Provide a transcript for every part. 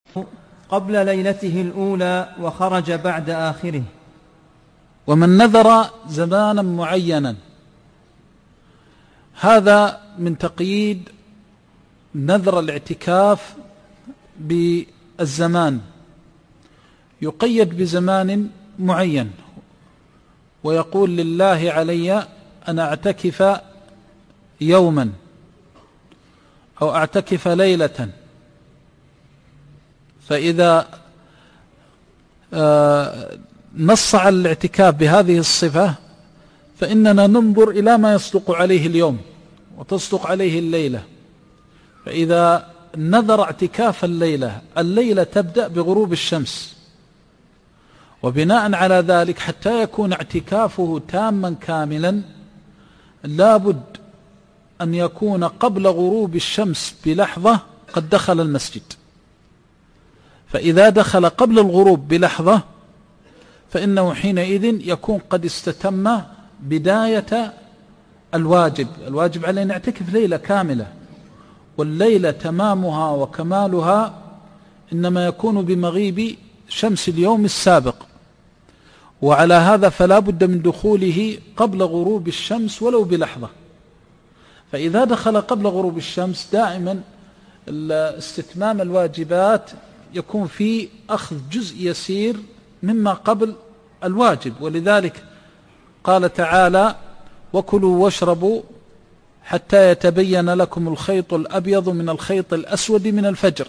قبل ليلته الأولى وخرج بعد آخره. ومن نذر زمانا معينا، هذا من تقييد نذر الاعتكاف بالزمان، يقيد بزمان معين ويقول لله علي أن أعتكف يوما أو أعتكف ليلة، فإذا نص على الاعتكاف بهذه الصفة فإننا ننظر إلى ما يصدق عليه اليوم وتصدق عليه الليلة. فإذا نذر اعتكاف الليلة تبدأ بغروب الشمس، وبناء على ذلك حتى يكون اعتكافه تاما كاملا لابد أن يكون قبل غروب الشمس بلحظة قد دخل المسجد. فإذا دخل قبل الغروب بلحظة فإنه حينئذ يكون قد استتم بداية الواجب عليه أن يعتكف ليلة كاملة، والليلة تمامها وكمالها إنما يكون بمغيب شمس اليوم السابق، وعلى هذا فلا بد من دخوله قبل غروب الشمس ولو بلحظة. فإذا دخل قبل غروب الشمس دائما استتمام الواجبات يكون في أخذ جزء يسير مما قبل الواجب، ولذلك قال تعالى: وكلوا واشربوا حتى يتبين لكم الخيط الأبيض من الخيط الأسود من الفجر.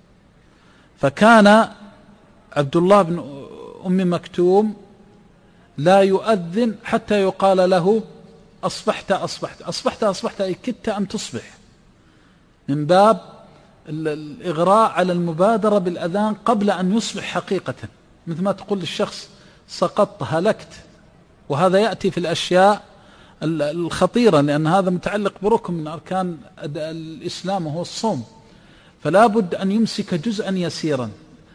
فكان عبد الله بن أم مكتوم لا يؤذن حتى يقال له أصبحت أصبحت أصبحت أصبحت، أي كدت أن تصبح، من باب الإغراء على المبادرة بالأذان قبل أن يصبح حقيقة، مثل ما تقول للشخص سقطت هلكت، وهذا يأتي في الأشياء الخطيرة، لأن هذا متعلق بركن من أركان الإسلام وهو الصوم، فلا بد أن يمسك جزءا يسيرا.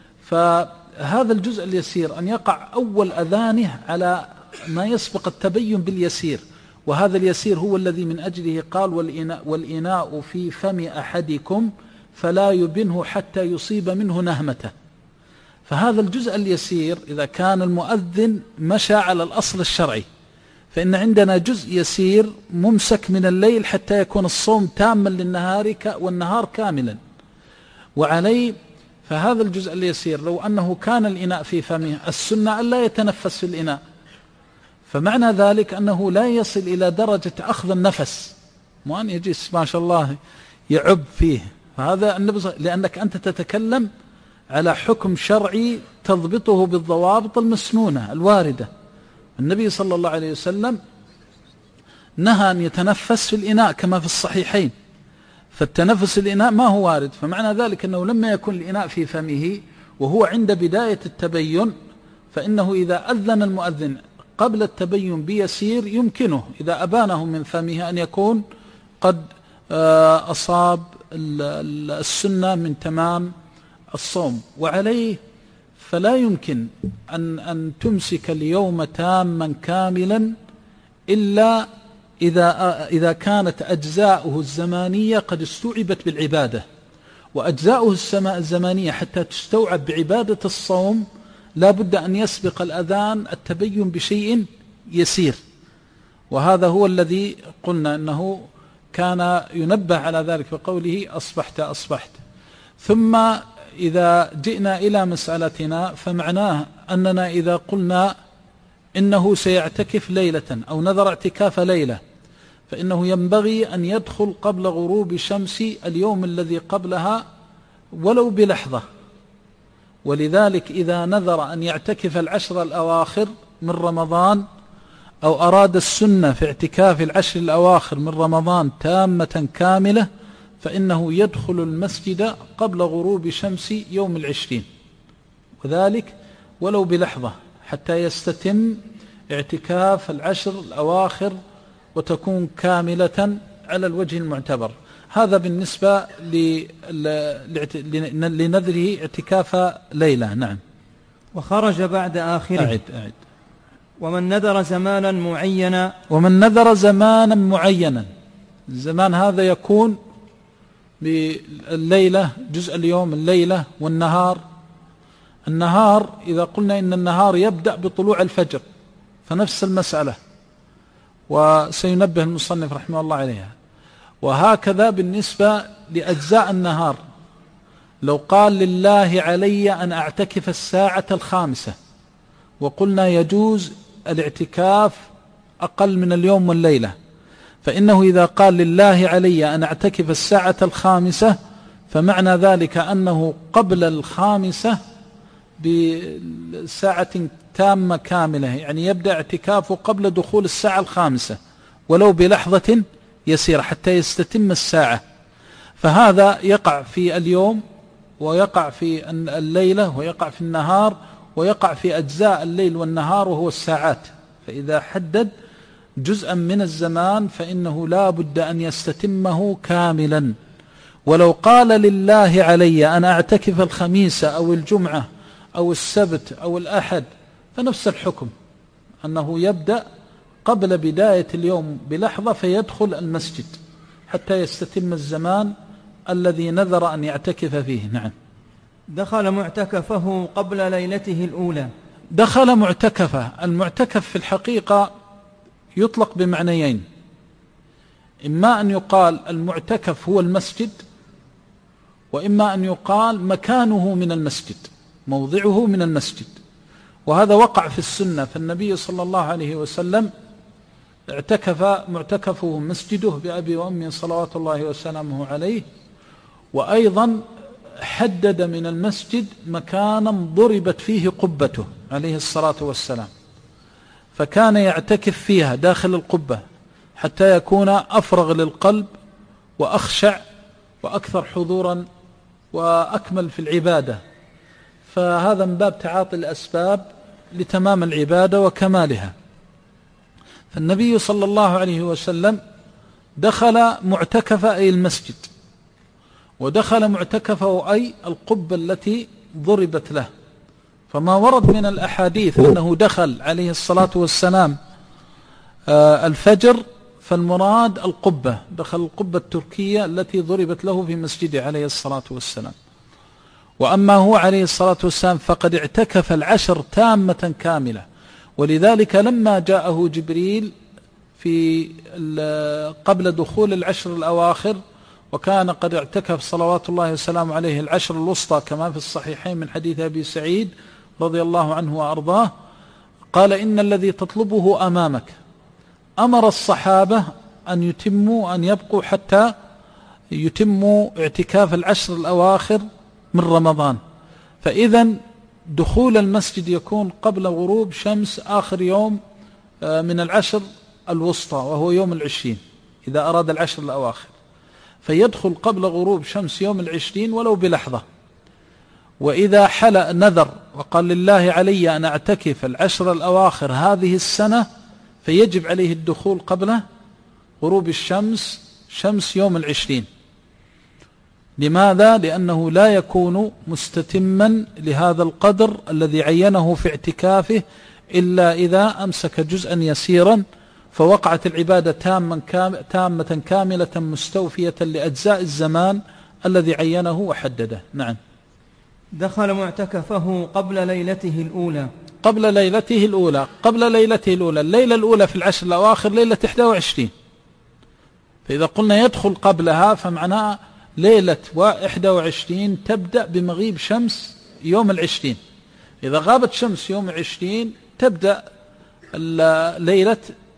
فهذا الجزء اليسير أن يقع أول أذانه على ما يسبق التبين باليسير، وهذا اليسير هو الذي من أجله قال: والإناء في فم أحدكم فلا يبنه حتى يصيب منه نهمته. فهذا الجزء اليسير إذا كان المؤذن مشى على الأصل الشرعي، فإن عندنا جزء يسير ممسك من الليل حتى يكون الصوم تاما للنهار والنهار كاملا. وعليه فهذا الجزء اليسير لو أنه كان الإناء في فمه، السنة ألا يتنفس في الإناء، فمعنى ذلك أنه لا يصل إلى درجة أخذ النفس، مو أن يجلس ما شاء الله يعب فيه. فهذا لأنك أنت تتكلم على حكم شرعي تضبطه بالضوابط المسنونة الواردة. النبي صلى الله عليه وسلم نهى أن يتنفس في الإناء كما في الصحيحين، فالتنفس الإناء ما هو وارد. فمعنى ذلك أنه لما يكون الإناء في فمه وهو عند بداية التبين، فإنه إذا أذن المؤذن قبل التبين بيسير يمكنه إذا أبانه من فمه أن يكون قد أصاب السنة من تمام الصوم. وعليه فلا يمكن أن تمسك اليوم تاما كاملا إلا إذا كانت أجزاؤه الزمانية قد استوعبت بالعبادة، وأجزاؤه الزمانية حتى تستوعب بعبادة الصوم لا بد أن يسبق الأذان التبين بشيء يسير. وهذا هو الذي قلنا أنه كان ينبه على ذلك بقوله أصبحت أصبحت. ثم إذا جئنا إلى مسألتنا فمعناه أننا إذا قلنا إنه سيعتكف ليلة أو نذر اعتكاف ليلة، فإنه ينبغي أن يدخل قبل غروب شمس اليوم الذي قبلها ولو بلحظة. ولذلك إذا نذر أن يعتكف العشر الأواخر من رمضان أو أراد السنة في اعتكاف العشر الأواخر من رمضان تامة كاملة، فإنه يدخل المسجد قبل غروب شمس يوم العشرين، وذلك ولو بلحظة حتى يستتم اعتكاف العشر الأواخر وتكون كاملة على الوجه المعتبر. هذا بالنسبة لنذره اعتكاف ليلة. نعم. وخرج بعد آخره. أعد. ومن نذر زمانا معينا. ومن نذر زمانا معينا، الزمان هذا يكون بالليلة، جزء اليوم، الليلة والنهار. النهار إذا قلنا إن النهار يبدأ بطلوع الفجر فنفس المسألة، وسينبه المصنف رحمه الله عليها. وهكذا بالنسبة لأجزاء النهار، لو قال لله علي أن أعتكف الساعة 5، وقلنا يجوز الاعتكاف أقل من اليوم والليلة، فإنه إذا قال لله علي أن أعتكف الساعة 5 فمعنى ذلك أنه قبل 5 بساعة تامة كاملة، يعني يبدأ اعتكافه قبل دخول الساعة 5 ولو بلحظة يسيرة حتى يستتم الساعة. فهذا يقع في اليوم، ويقع في الليلة، ويقع في النهار، ويقع في أجزاء الليل والنهار وهو الساعات. فإذا حدد جزءا من الزمان فإنه لا بد أن يستتمه كاملا. ولو قال لله علي أن أعتكف الخميس أو الجمعة أو السبت أو الأحد فنفس الحكم، أنه يبدأ قبل بداية اليوم بلحظة فيدخل المسجد حتى يستتم الزمان الذي نذر أن يعتكف فيه. نعم. دخل معتكفه قبل ليلته الأولى. دخل معتكفه. المعتكف في الحقيقة يطلق بمعنيين، إما أن يقال المعتكف هو المسجد، وإما أن يقال مكانه من المسجد، موضعه من المسجد. وهذا وقع في السنة، فالنبي صلى الله عليه وسلم اعتكف معتكفه مسجده بأبي وأمي صلوات الله وسلامه عليه، وأيضا حدد من المسجد مكانا ضربت فيه قبته عليه الصلاة والسلام، فكان يعتكف فيها داخل القبة حتى يكون أفرغ للقلب وأخشع وأكثر حضورا وأكمل في العبادة. فهذا من باب تعاطي الأسباب لتمام العبادة وكمالها. فالنبي صلى الله عليه وسلم دخل معتكف أي المسجد، ودخل معتكفه أي القبة التي ضربت له. فما ورد من الأحاديث أنه دخل عليه الصلاة والسلام الفجر، فالمراد القبة، دخل القبة التركية التي ضربت له في مسجده عليه الصلاة والسلام. وأما هو عليه الصلاة والسلام فقد اعتكف 10 تامة كاملة، ولذلك لما جاءه جبريل في قبل دخول 10 الأواخر، وكان قد اعتكف صلوات الله وسلامه عليه 10 الوسطى كما في الصحيحين من حديث أبي سعيد رضي الله عنه وأرضاه، قال إن الذي تطلبه أمامك. أمر الصحابة أن يبقوا حتى يتموا اعتكاف 10 الأواخر من رمضان. فإذا دخول المسجد يكون قبل غروب شمس آخر يوم من 10 الوسطى وهو يوم 20، إذا أراد 10 الأواخر فيدخل قبل غروب شمس يوم 20 ولو بلحظة. وإذا حل نذر وقال لله علي أن أعتكف 10 الأواخر هذه السنة فيجب عليه الدخول قبل غروب الشمس، شمس يوم 20. لماذا؟ لأنه لا يكون مستتما لهذا القدر الذي عينه في اعتكافه إلا إذا أمسك جزءا يسيرا، فوقعت العبادة تامة كاملة مستوفية لأجزاء الزمان الذي عينه وحدده. نعم. دخل معتكفه قبل ليلته الأولى. قبل ليلته الأولى. قبل ليلته الأولى، الليلة الأولى في 10 الأواخر ليلة 21، فإذا قلنا يدخل قبلها فمعناه ليلة 21 تبدأ بمغيب شمس يوم 20. إذا غابت شمس يوم 20 تبدأ ليلة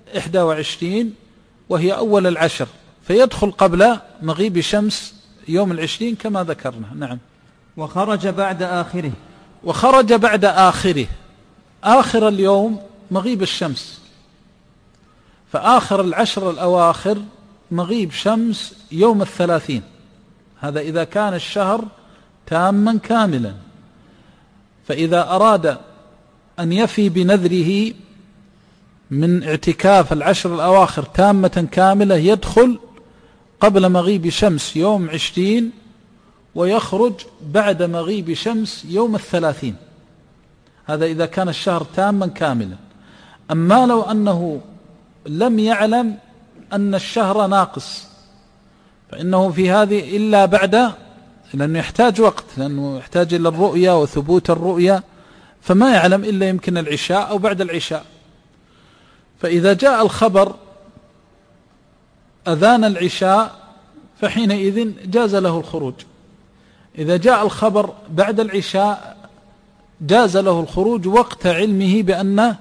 21 وهي أول 10، فيدخل قبل مغيب شمس يوم 20 كما ذكرنا. نعم. وخرج بعد آخره. وخرج بعد آخره، آخر اليوم مغيب الشمس، فآخر 10 الأواخر مغيب شمس يوم 30، هذا إذا كان الشهر تاما كاملا. فإذا أراد أن يفي بنذره من اعتكاف 10 الأواخر تامة كاملة يدخل قبل مغيب شمس يوم 20 ويخرج بعد مغيب شمس يوم 30، هذا إذا كان الشهر تاما كاملا. أما لو أنه لم يعلم أن الشهر ناقص، فإنه في هذه إلا بعد، لأنه يحتاج وقت، لأنه يحتاج إلى الرؤية وثبوت الرؤية، فما يعلم إلا يمكن العشاء أو بعد العشاء. فإذا جاء الخبر أذان العشاء فحينئذ جاز له الخروج. إذا جاء الخبر بعد العشاء جاز له الخروج وقت علمه بأن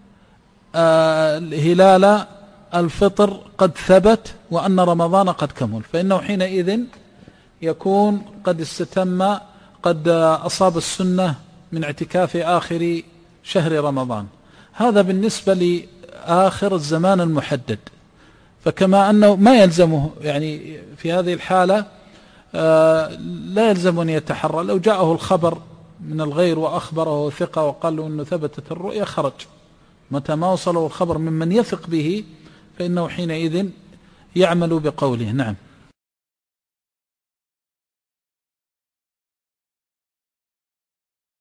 هلال الفطر قد ثبت وأن رمضان قد كمل، فإنه حينئذ يكون قد استتم، قد أصاب السنة من اعتكاف آخر شهر رمضان. هذا بالنسبة لآخر الزمان المحدد. فكما أنه ما يلزمه يعني في هذه الحالة لا يلزم أن يتحرى، لو جاءه الخبر من الغير وأخبره ثقة وقال له أنه ثبتت الرؤيا خرج. متى ما وصله الخبر ممن يثق به فإنه حينئذ يعمل بقوله. نعم.